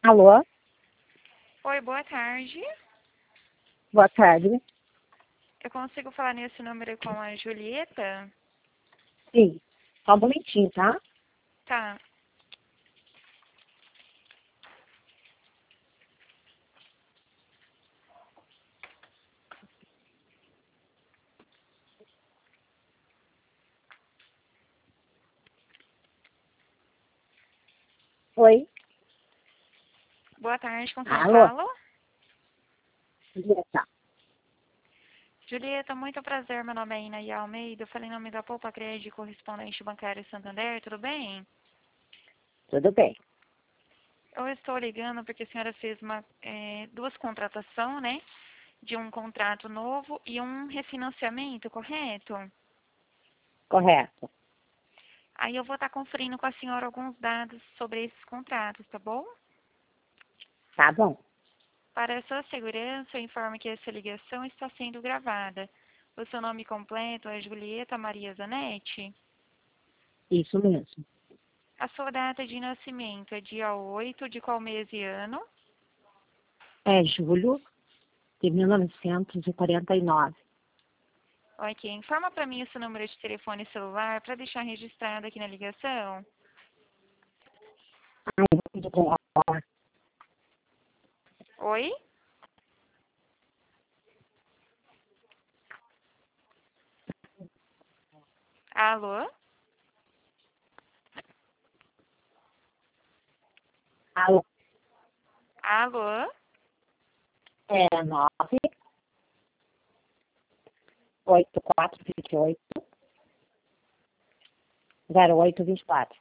Alô? Oi, boa tarde. Boa tarde. Eu consigo falar nesse número com a Julieta? Sim. Só um momentinho, tá? Tá. Oi? Boa tarde, com quem eu Alô? falo? Julieta. Julieta, muito prazer. Meu nome é Inaí Almeida. Eu falei em nome da Poupa Crédito, correspondente bancário Santander. Tudo bem? Tudo bem? Eu estou ligando porque a senhora fez duas contratações, né? De um contrato novo e um refinanciamento, correto? Correto. Aí eu vou estar conferindo com a senhora alguns dados sobre esses contratos, tá bom? Tá bom. Para a sua segurança, eu informo que essa ligação está sendo gravada. O seu nome completo é Julieta Maria Zanetti. Isso mesmo. A sua data de nascimento é dia 8 de qual mês e ano? É julho de 1949. Ok, informa para mim o seu número de telefone celular para deixar registrado aqui na ligação. Ai, vou pedir pra ela falar. Oi? Alô? Alô? Alô? É 98428 0824.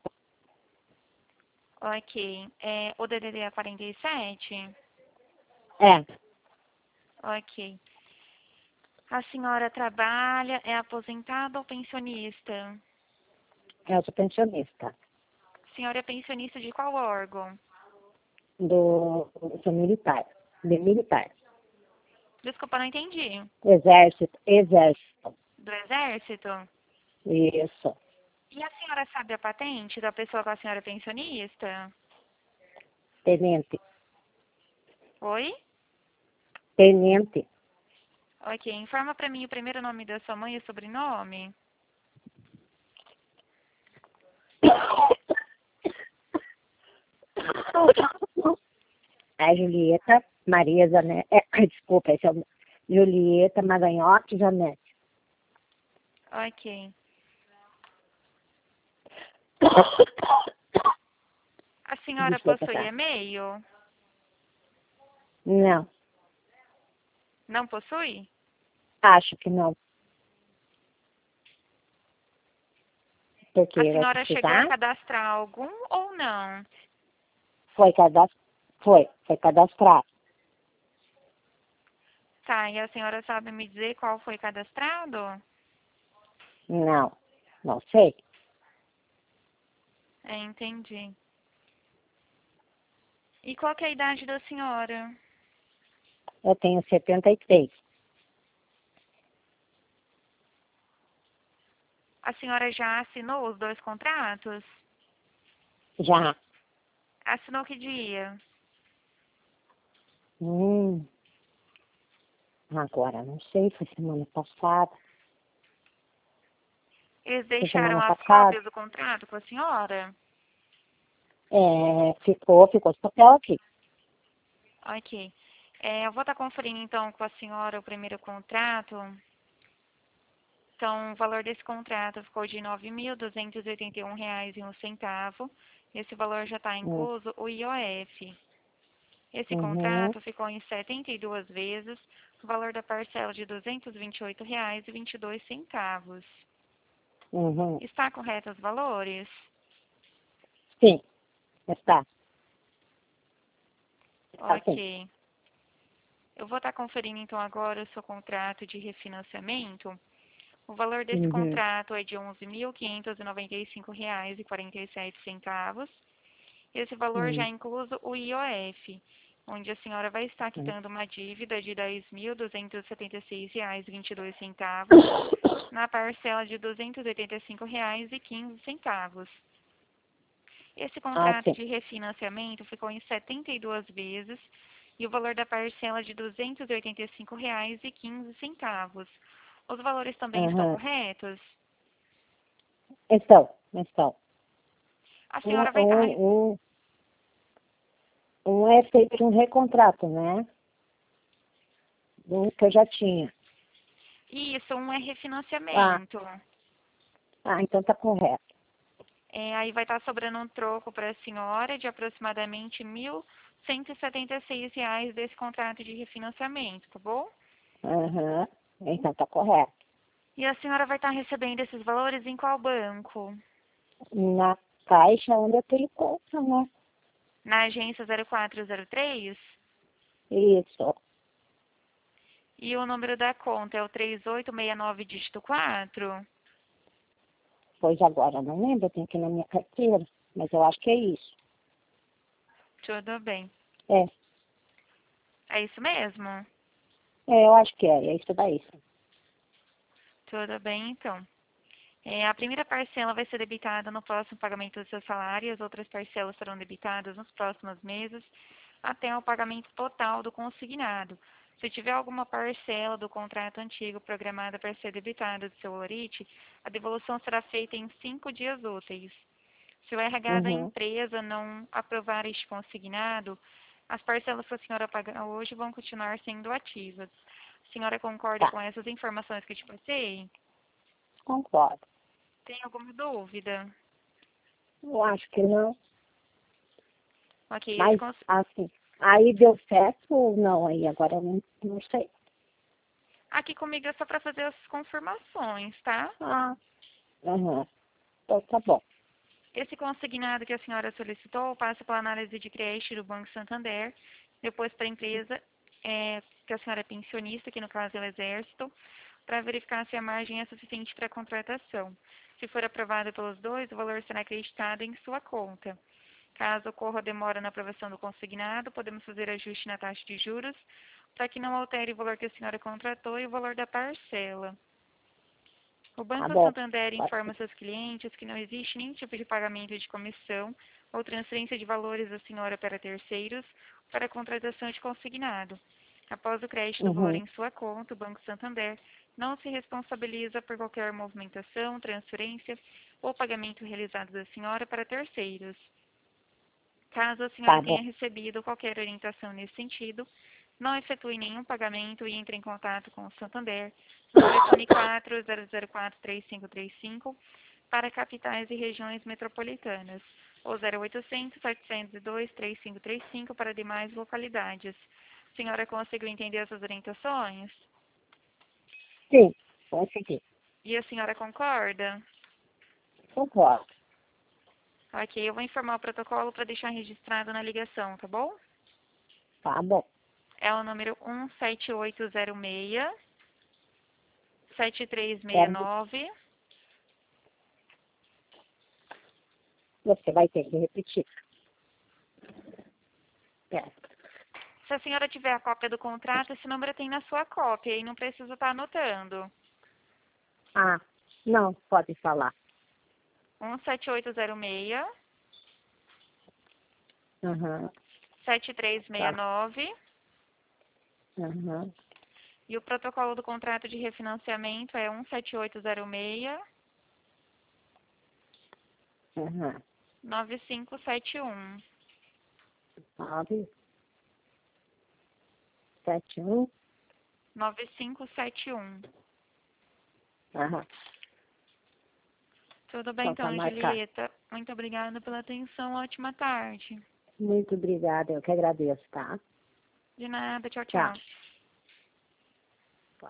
Ok. O DDD é 47? É, Ok. A senhora trabalha, é aposentada ou pensionista? eu sou pensionista A senhora é pensionista de qual órgão? sou militar. De militar. Desculpa, não entendi. Exército. Do Exército? Isso. E a senhora sabe a patente da pessoa com a senhora é pensionista? Tenente. Oi? Tenente. Ok, informa pra mim o primeiro nome da sua mãe e o sobrenome. A Julieta Maria Zanetti. Desculpa, esse é o Julieta Maranhotti Zanetti. Ok. A senhora Desculpa, possui tá? e-mail? Não, Não possui? acho que não. A Porque vai senhora chegou a precisar. cadastrar algum ou não? Foi cadastrado. Tá, e a senhora sabe me dizer qual foi cadastrado? Não, não sei. Entendi. E qual que é a idade da senhora? Eu tenho 73. A senhora já assinou os dois contratos? Já. Assinou que dia? Hum, agora não sei, foi semana passada. Eles Foi deixaram semana as passada. cópias do contrato com a senhora? É, ficou esse papel aqui. Ok. Eu vou estar conferindo então com a senhora o primeiro contrato. Então, o valor desse contrato ficou de R$ 9.281,01. Esse valor já está Hum, incluso o IOF. Esse Uhum, contrato ficou em 72 vezes, o valor da parcela de R$ 228,22. uhum. Está correto os valores? Sim, está. Está sim. Ok. Eu vou estar conferindo então agora o seu contrato de refinanciamento. O valor desse Uhum, contrato é de R$ 11.595,47. Esse valor já uhum, inclui o IOF, onde a senhora vai estar uhum. quitando uma dívida de R$ 10.276,22 na parcela de R$ 285,15. Esse Ah, contrato sim. de refinanciamento ficou em 72 vezes e o valor da parcela de R$ 285,15. Os valores também estão Aham. corretos? Então. A Um, senhora vai estar... um, um, um é feito um recontrato, né? Um que eu já tinha. Isso, um é Ah, refinanciamento. então tá correto. Aí vai estar sobrando um troco para a senhora de aproximadamente R$ 1.176 desse contrato de refinanciamento, tá bom? Aham. Então tá correto. E a senhora vai estar recebendo esses valores em qual banco? Na caixa onde eu tenho conta, né? Na agência 0403? Isso. E o número da conta é o 3869 dígito 4? Pois agora eu não lembro, eu tenho que ir na minha carteira. Mas eu acho que é isso. Tudo bem. É, É isso mesmo? eu acho que é isso daí. Tudo bem, então. A primeira parcela vai ser debitada no próximo pagamento do seu salário e as outras parcelas serão debitadas nos próximos meses até o pagamento total do consignado. Se tiver alguma parcela do contrato antigo programada para ser debitada do seu orite, a devolução será feita em 5 dias úteis. Se o RH da Uhum. empresa não aprovar este consignado, as parcelas que a senhora paga hoje vão continuar sendo ativas. A senhora concorda Tá, com essas informações que eu te passei? concordo. Tem alguma dúvida? Eu acho que não. Ok, Mas, assim, aí deu certo ou não aí? Agora eu não sei. aqui comigo é só para fazer as confirmações, tá? Ah, aham. Então tá bom. Esse consignado que a senhora solicitou passa pela análise de crédito do Banco Santander, depois para a empresa, que a senhora é pensionista, que no caso é o Exército, para verificar se a margem é suficiente para a contratação. Se for aprovado pelos dois, o valor será acreditado em sua conta. Caso ocorra demora na aprovação do consignado, podemos fazer ajuste na taxa de juros para que não altere o valor que a senhora contratou e o valor da parcela. O Tá Banco bom. Santander Pode informa ser. seus clientes que não existe nenhum tipo de pagamento de comissão ou transferência de valores da senhora para terceiros para a contratação de consignado. Após o crédito do valor Uhum. em sua conta, o Banco Santander não se responsabiliza por qualquer movimentação, transferência ou pagamento realizado da senhora para terceiros. Caso a senhora Tá bom. tenha recebido qualquer orientação nesse sentido, não efetue nenhum pagamento e entre em contato com o Santander no telefone 4004-3535 para capitais e regiões metropolitanas, ou 0800-702-3535 para demais localidades. A senhora conseguiu entender essas orientações? Sim, consegui. E a senhora concorda? Concordo. Ok, eu vou informar o protocolo para deixar registrado na ligação, tá bom? Tá bom. É o número 17806 Quero, 7369. você vai ter que repetir. É. Se a senhora tiver a cópia do contrato, esse número tem na sua cópia e não precisa estar anotando. Ah, não, pode falar. 17806 Aham. Tá. 7369. Aham. E o protocolo do contrato de refinanciamento é 17806 Aham. 9571. 971. 9571. Aham. Tudo bem Então tá então, marcado. Julieta. Muito obrigada pela atenção. Ótima tarde. Muito obrigada, eu que agradeço, tá? De nada. Tchau, Tchau. tchau.